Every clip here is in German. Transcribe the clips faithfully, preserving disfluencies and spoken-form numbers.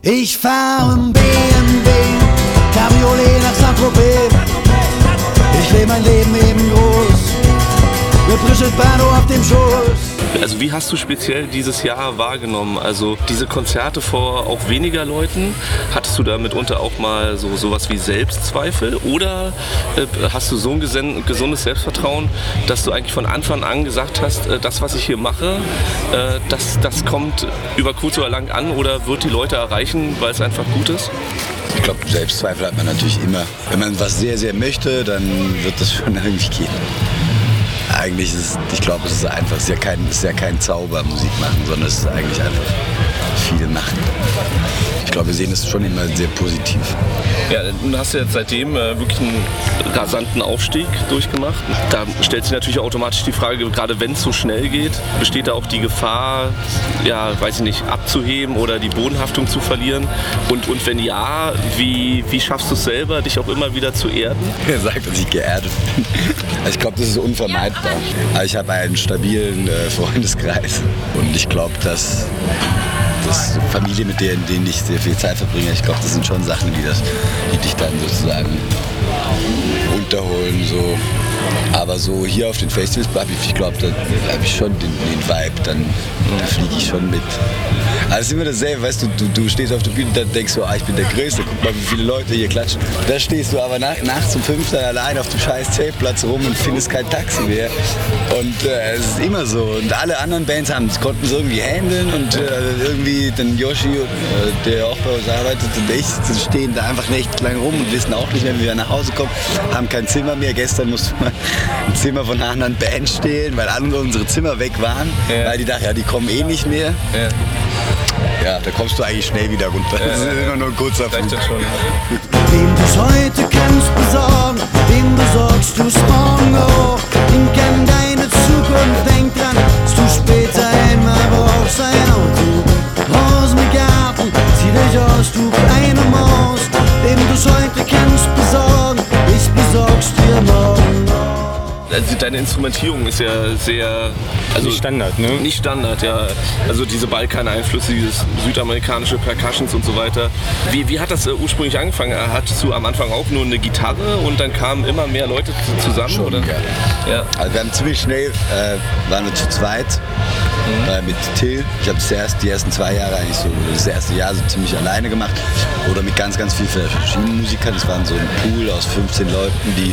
Ich fahre im B M W, Cabriolet nach Saint-Tropez. Ich lebe mein Leben eben groß, mit Brigitte Bardot auf dem Schoß. Also wie hast du speziell dieses Jahr wahrgenommen? Also diese Konzerte vor auch weniger Leuten, hattest du da mitunter auch mal so sowas wie Selbstzweifel? Oder äh, hast du so ein gesen- gesundes Selbstvertrauen, dass du eigentlich von Anfang an gesagt hast, äh, das, was ich hier mache, äh, das, das kommt über kurz oder lang an oder wird die Leute erreichen, weil es einfach gut ist? Ich glaube, Selbstzweifel hat man natürlich immer. Wenn man was sehr, sehr möchte, dann wird das schon irgendwie gehen. Eigentlich ist es, ich glaube, es ist einfach, es ist ja kein, es ist ja kein Zauber, Musik machen, sondern es ist eigentlich einfach viel machen. Ich glaube, wir sehen es schon immer sehr positiv. Ja, du hast ja jetzt seitdem äh, wirklich einen rasanten Aufstieg durchgemacht. Da stellt sich natürlich automatisch die Frage, gerade wenn es so schnell geht, besteht da auch die Gefahr, ja, weiß ich nicht, abzuheben oder die Bodenhaftung zu verlieren? Und, und wenn ja, wie, wie schaffst du es selber, dich auch immer wieder zu erden? Er sagt, dass ich geerdet bin. Also ich glaube, das ist unvermeidbar. Aber ich habe einen stabilen äh, Freundeskreis und ich glaube, dass das Familie, mit denen, denen ich sehr viel Zeit verbringe, ich glaube, das sind schon Sachen, die, das, die dich dann sozusagen runterholen. So. Aber so hier auf den Festivals, ich glaube, da habe ich schon den, den Vibe, dann da fliege ich schon mit. Also es ist immer dasselbe, weißt du, du, du stehst auf der Bühne und dann denkst du, ah, ich bin der Größte, guck mal, wie viele Leute hier klatschen. Da stehst du aber nach, nachts um fünf dann allein auf dem scheiß Zeltplatz rum und findest kein Taxi mehr. Und äh, es ist immer so. Und alle anderen Bands haben, konnten es irgendwie handeln und äh, irgendwie dann Yoshi, äh, der auch bei uns arbeitet, und ich stehen da einfach nächtelang rum und wissen auch nicht mehr, wie wir nach Hause kommen, haben kein Zimmer mehr. Gestern mussten wir ein Zimmer von einer anderen Band stehlen, weil alle unsere Zimmer weg waren, ja. Weil die dachten, ja, die kommen eh nicht mehr. Ja. Ja, da kommst du eigentlich schnell wieder runter. Das ist immer nur ein kurzer Flug. Wem du's heute kannst besorgen, wem besorgst du's morgen auch. Denk an deine Zukunft, denk dran, dass du später einmal brauchst ein Auto. Rosen im Garten, zieh dich aus, du kleine Maus. Wem du's heute kannst besorgen, ich besorg's dir morgen. Also deine Instrumentierung ist ja sehr... Also nicht Standard, ne? Nicht Standard, ja. Also diese Balkan-Einflüsse, dieses südamerikanische Percussions und so weiter. Wie, wie hat das äh, ursprünglich angefangen? Hattest du am Anfang auch nur eine Gitarre und dann kamen immer mehr Leute zusammen? Schon, oder? Ja. Ja. Also wir haben ziemlich schnell, äh, waren wir zu zweit mhm. äh, mit Till. Ich habe erst die ersten zwei Jahre eigentlich so, das erste Jahr so ziemlich alleine gemacht. Oder mit ganz, ganz vielen verschiedenen Musikern. Das waren so ein Pool aus fünfzehn Leuten, die...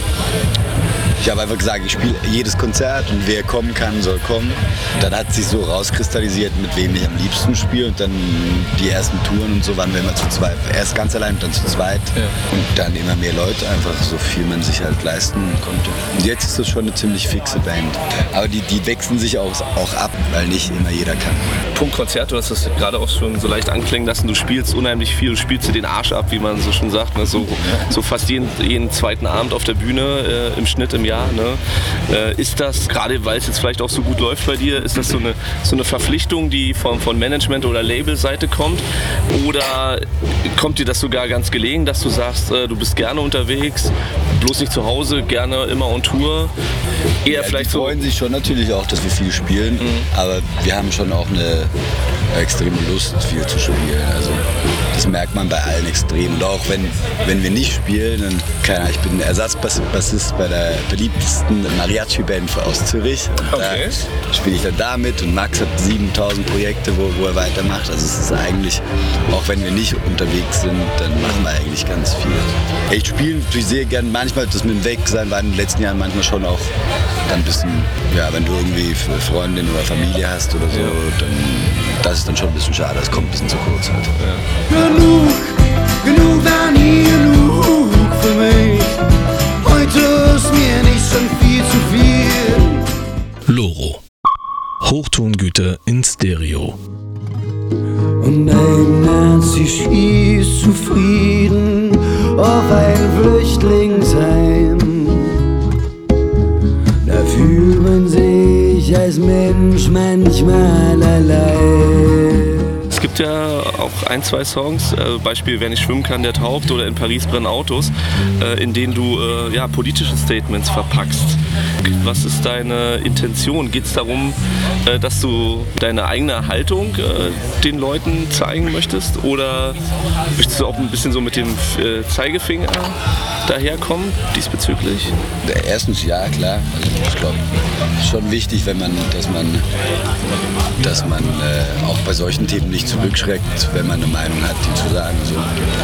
Ich habe einfach gesagt, ich spiele jedes Konzert und wer kommen kann, soll kommen. Dann hat sich so rauskristallisiert, mit wem ich am liebsten spiele. Und dann die ersten Touren und so waren wir immer zu zweit. Erst ganz allein und dann zu zweit. Ja. Und dann immer mehr Leute, einfach so viel man sich halt leisten konnte. Und jetzt ist das schon eine ziemlich fixe Band. Aber die, die wechseln sich auch, auch ab, weil nicht immer jeder kann. Punkt Konzert, du hast das gerade auch schon so leicht anklingen lassen. Du spielst unheimlich viel, du spielst dir den Arsch ab, wie man so schon sagt. Ne? So, so fast jeden, jeden zweiten Abend auf der Bühne äh, im Schnitt im Jahr. Ne? Äh, ist das, gerade weil es jetzt vielleicht auch so gut läuft bei dir, ist das so eine, so eine Verpflichtung, die von, von Management- oder Labelseite kommt? Oder kommt dir das sogar ganz gelegen, dass du sagst, äh, du bist gerne unterwegs, bloß nicht zu Hause, gerne immer on Tour? Eher ja, vielleicht die freuen so sich schon natürlich auch, dass wir viel spielen, mhm. aber wir haben schon auch eine extreme Lust, viel zu spielen. Also das merkt man bei allen extrem. Und auch wenn, wenn wir nicht spielen, dann, keine Ahnung, ich bin Ersatzbassist bei der beliebtesten Mariachi-Band aus Zürich. Und okay. Da spiele ich dann da mit und Max hat siebentausend Projekte, wo, wo er weitermacht. Also es ist eigentlich, auch wenn wir nicht unterwegs sind, dann machen wir eigentlich ganz viel. Ich spiele natürlich sehr gern, manchmal das mit dem Wegsein war in den letzten Jahren manchmal schon auch dann ein bisschen, ja, wenn du irgendwie Freundin oder Familie hast oder so, ja. dann das ist dann schon ein bisschen schade, das kommt ein bisschen zu kurz halt. Ja. Genug, genug war nie genug für mich. Heute ist mir nicht schon viel zu viel. Loro. Hochtongüte in Stereo. Und ein Nazi schießt zufrieden auf ein Flüchtlingsheim. Da fühlt man sich als Mensch manchmal allein. Es gibt gibt ja auch ein, zwei Songs, äh, Beispiel Wer nicht schwimmen kann, der taucht oder In Paris brennen Autos, äh, in denen du äh, ja, politische Statements verpackst. Was ist deine Intention? Geht es darum, äh, dass du deine eigene Haltung äh, den Leuten zeigen möchtest? Oder möchtest du auch ein bisschen so mit dem äh, Zeigefinger daherkommen diesbezüglich? Erstens ja, klar. Also ich glaube, es ist schon wichtig, wenn man, dass man, dass man äh, auch bei solchen Themen nicht zurückschreckt, wenn man eine Meinung hat, die zu sagen. So.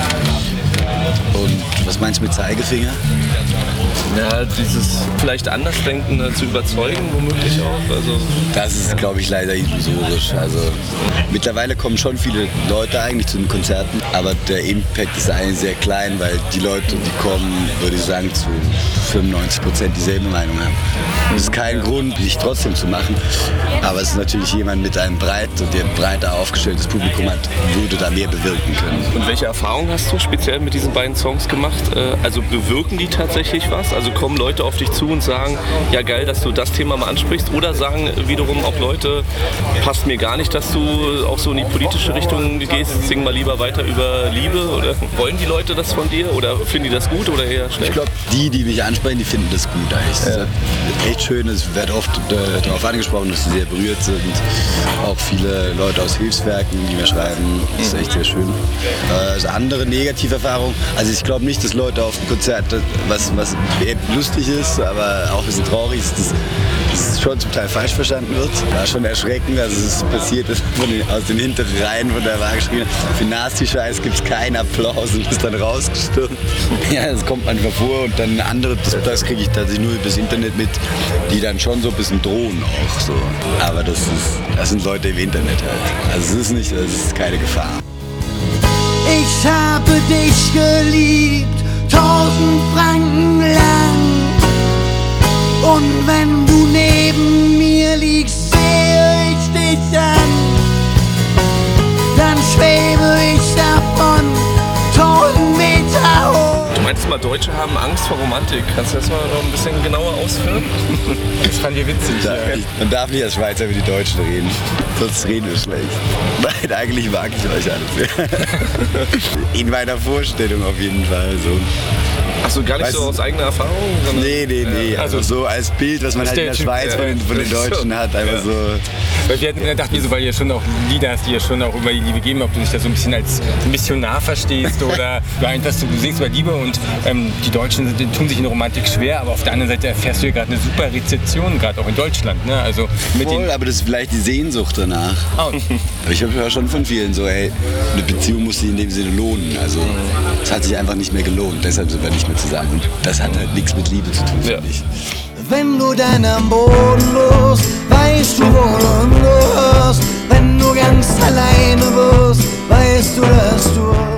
Und was meinst du mit Zeigefinger? Ja, dieses vielleicht Andersdenkende zu überzeugen, womöglich auch. Also Das ist, glaube ich, leider illusorisch. Also mittlerweile kommen schon viele Leute eigentlich zu den Konzerten, aber der Impact ist eigentlich sehr klein, weil die Leute, die kommen, würde ich sagen, zu fünfundneunzig Prozent dieselbe Meinung haben. Das ist kein Grund, nicht trotzdem zu machen, aber es ist natürlich jemand mit einem breit, der breiter aufgestelltes Publikum hat, würde da mehr bewirken können. Und welche Erfahrungen hast du speziell mit diesen beiden Songs gemacht? Also bewirken die tatsächlich was? Also kommen Leute auf dich zu und sagen, ja geil, dass du das Thema mal ansprichst? Oder sagen wiederum auch Leute, passt mir gar nicht, dass du auch so in die politische Richtung gehst, sing mal lieber weiter über Liebe? Oder wollen die Leute das von dir? Oder finden die das gut oder eher schlecht? Ich glaube, die, die mich ansprechen, die finden das gut eigentlich. Das ist echt schön, es wird oft äh, darauf angesprochen, dass sie sehr berührt sind. Auch viele Leute aus Hilfswerken, die mir schreiben, das ist echt sehr schön. Äh, also andere Negativerfahrungen, also ich glaube nicht, dass Leute auf dem Konzert, was, was lustig ist, aber auch ein bisschen traurig ist, dass das schon zum Teil falsch verstanden wird. War schon erschreckend, also es ist passiert, dass von den, aus den hinteren Reihen von der Waage geschrien, für Nazi-Scheiß gibt es keinen Applaus und ist dann rausgestürmt. Ja, das kommt manchmal vor und dann andere, das, das kriege ich tatsächlich nur übers Internet mit, die dann schon so ein bisschen drohen auch so. Aber das, ist, das sind Leute im Internet halt. Also es ist nicht, das ist keine Gefahr. Ich habe dich geliebt, tausend Franken lang. Und wenn du neben mir liegst, sehe ich dich an. Dann schwebe ich davon, tausend Meter hoch. Du meinst mal, Deutsche haben Angst vor Romantik. Kannst du das mal noch ein bisschen genauer ausführen? Das fand ich witzig. Da, ich, man darf nicht als Schweizer über die Deutschen reden, sonst reden wir schlecht. Nein, eigentlich mag ich euch alle sehr. In meiner Vorstellung auf jeden Fall so. Achso, gar nicht Weißt so aus eigener Erfahrung? Sondern Nee, nee, nee. Ja, also Also so als Bild, was man halt in der Schweiz von den, von den Deutschen hat. Einfach so. Weil wir hatten, da dachten wir so, weil ihr schon auch Lieder hast, die ihr schon auch über die Liebe geben, ob du dich da so ein bisschen als Missionar verstehst oder du einfach so, du singst über Liebe und ähm, die Deutschen sind, tun sich in Romantik schwer, aber auf der anderen Seite erfährst du ja gerade eine super Rezeption, gerade auch in Deutschland. Ne? Also mit Voll, den aber das ist vielleicht die Sehnsucht danach. Oh. Aber ich höre schon von vielen so, ey, eine Beziehung muss sich in dem Sinne lohnen. Also es hat sich einfach nicht mehr gelohnt, deshalb sind wir nicht mehr zusammen. Und das hat halt nichts mit Liebe zu tun, Ja. finde ich. Wenn du dann am Boden bist, weißt du, wohin du hörst. Wenn du ganz alleine bist, weißt du, dass du